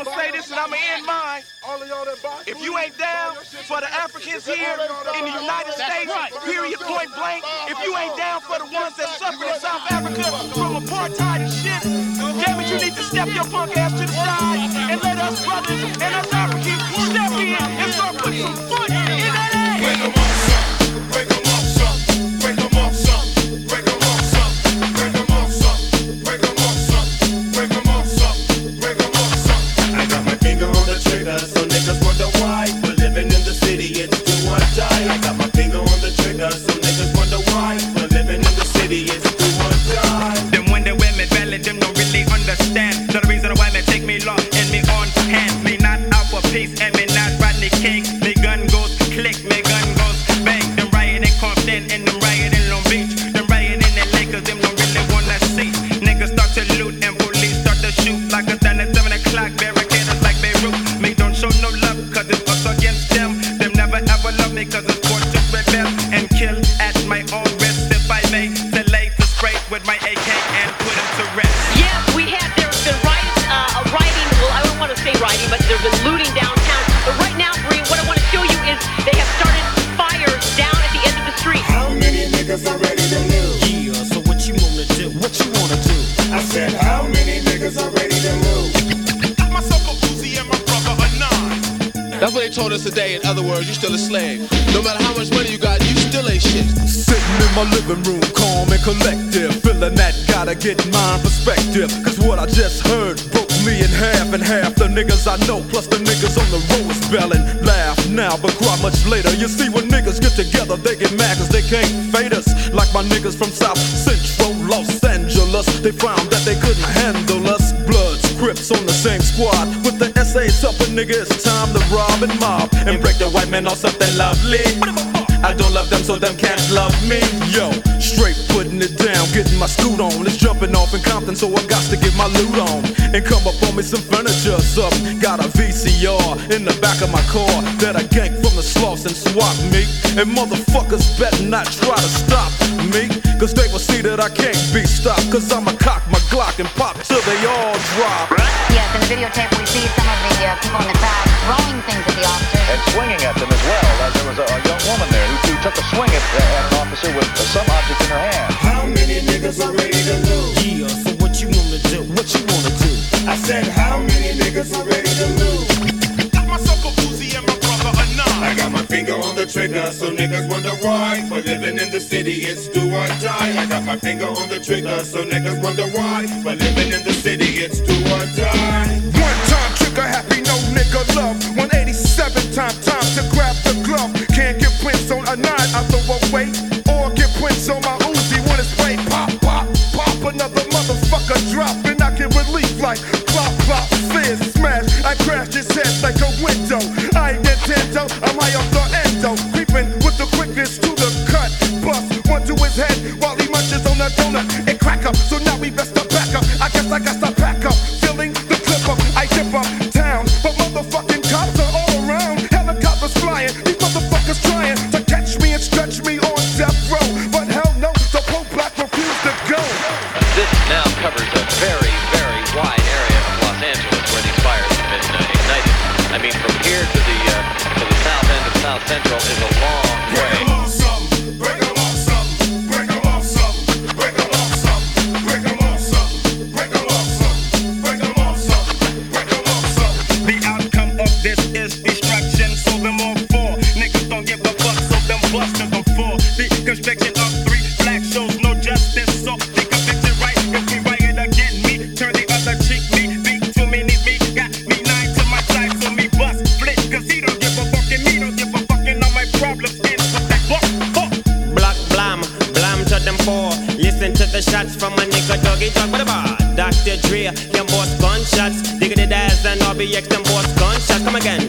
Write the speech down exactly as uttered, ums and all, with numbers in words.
I'ma say this and I'ma end mine. If you ain't down for the Africans here in the United States, period, point blank, if you ain't down for the ones that suffered in South Africa from apartheid and shit, damn it, you need to step your punk ass to the side and let us brothers and us Africans step in and start putting some foot in that ass. Break them off some, break them off some, break them off some, break them off some, break them off some, break them off some, break them off some, break them off some. I got my finger on the trigger, so niggas wonder why. We're living in the city, it's do or die. I got my finger on the trigger, so niggas wonder why. We're living in the city, it's do or die. Them when they wear me belly, them don't really understand. The reason why me take me long and me on hand. Me not out for peace and me not Rodney King. Me gun goes click, me gun goes bang. Them rioting in Compton and them rioting in Long Beach. Them rioting in L A cause them don't really wanna see. Niggas start to loot and police start to shoot. Like a stand at seven o'clock, barricaders like Beirut. Me don't show no love cause it's us against them. Them never ever love me cause it's born to rebel and kill at my own risk. If I may delay to spray with my A K and put him to rest. Yes, we have, there's been riots, uh, rioting, well, I don't want to say rioting, but there's been looting downtown. But right now, Bree, what I want to show you is they have started fires down at the end of the street. How many niggas are ready to lose? Yeah, so what you wanna do? What you wanna do? I said, how many niggas are ready to lose? Got myself a Uzi and my brother a nine. That's what they told us today. In other words, you still a slave. No matter how much money you got, you still ain't shit. Sitting in my living room, calm and collective, feeling that gotta get my perspective. Cause what I just heard broke me in half and half. The niggas I know, plus the niggas on the road spelling. Laugh now, but cry much later. You see, when niggas get together, they get mad cause they can't fade us. Like my niggas from South Central Los Angeles. They found that they couldn't handle us. Bloods, Crips on the same squad. With the S As up, a nigga, it's time to rob and mob and break the white man off something lovely. I don't love them, so them can't love me. Yo, straight putting it down, getting my scoot on. It's jumping off in Compton, so I got to get my loot on and come up on me some furniture or something. Got a V C R in the back of my car that I ganked from the sloughs and swap me. And motherfuckers better not try to stop me, cause they will see that I can't be stopped. Cause I'ma cock my Glock and pop till they all drop. Yes, in the videotape we see some of the uh, people in the crowd throwing things at the officers. And swinging at them as well. Uh, there was a, a young woman there who, who took a swing at, uh, at an officer with uh, some object in her hand. How many niggas are ready to lose? Yeah, so what you wanna do? What you wanna do? I said, how many niggas are ready to lose? Got myself a Uzi and my brother a nine. I got my finger on the trigger, so niggas wonder why. For living in the city, it's do or die. I got my finger on the trigger, so niggas wonder why. For living in the city, it's do or die. One time trigger happy, no nigga love. one eighty-seven time, time to grab the glove. Can't get prints on a nine out the way, or get prints on my Uzi when it's spray. Pop, pop, pop, another motherfucker drop, and I get relief like plop, plop, fizz, smash. I crash his head like a window. I ain't Nintendo, I'm high off the endo, creeping with the quickness to the cut. Bust one to his head while he munches on a donut and crack up. So now we best to back up. I guess I got to pack up, feeling the clip up. I dip up town, but motherfucking cops are all around. Helicopters flying, these motherfuckers trying to catch me and stretch me on death row. But hell no, the Pope Black refused to go. This now covers a very, very wide area of Los Angeles where these fires have been uh, ignited. I mean, from here to the uh, to the south end of South Central is a long way. Break 'em off something, break 'em off something, break 'em off something, break 'em off something, break 'em off something, break 'em off something, break 'em off something, break 'em off something. The outcome of this is destruction, so them all four. Niggas don't give a fuck, so them busters them four. The constriction of three black shows no justice, so they convicted right. If we riot again, me turn the other cheek, me beat too many, me got me nine to my side, so me bust flick, cause he don't give a fuck and me don't give a fuck, and all my problems end with that buck, buck. Block blam, blam to them four. Listen to the shots from my nigga Doggy Dog with a bar. Doctor Dre, them boss gunshots. Diggity Daz and R B X, them boss gunshots. Come again.